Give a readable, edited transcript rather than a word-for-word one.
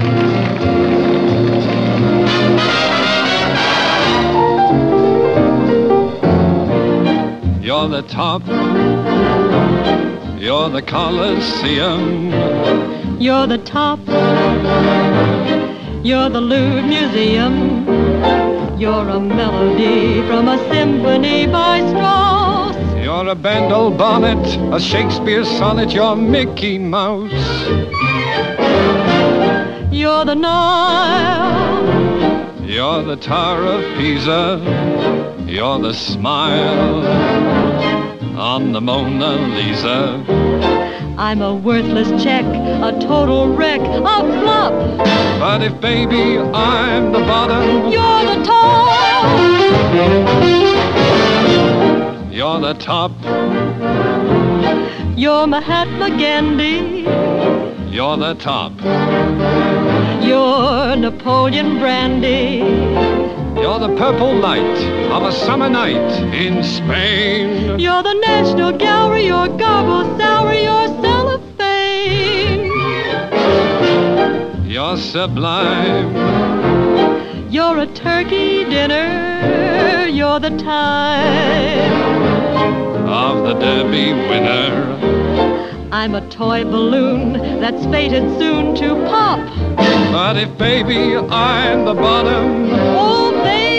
You're the top. You're the Colosseum. You're the top. You're the Louvre Museum. You're a melody from a symphony by Strauss. You're a Bendel bonnet, a Shakespeare sonnet. You're Mickey Mouse. You're the Nile. You're the Tower of Pisa. You're the smile on the Mona Lisa. I'm a worthless check, a total wreck, a flop. But if, baby, I'm the bottom, You're the top. you're the top. You're Mahatma Gandhi. You're the top. You're Napoleon Brandy. You're the purple light of a summer night in Spain. You're the National Gallery. You're Garbo Salary. You're cellophane. You're sublime. You're a turkey dinner. You're the time Of the Derby winner. I'm a toy balloon that's fated soon to pop. But if, baby, I'm the bottom, Oh, baby.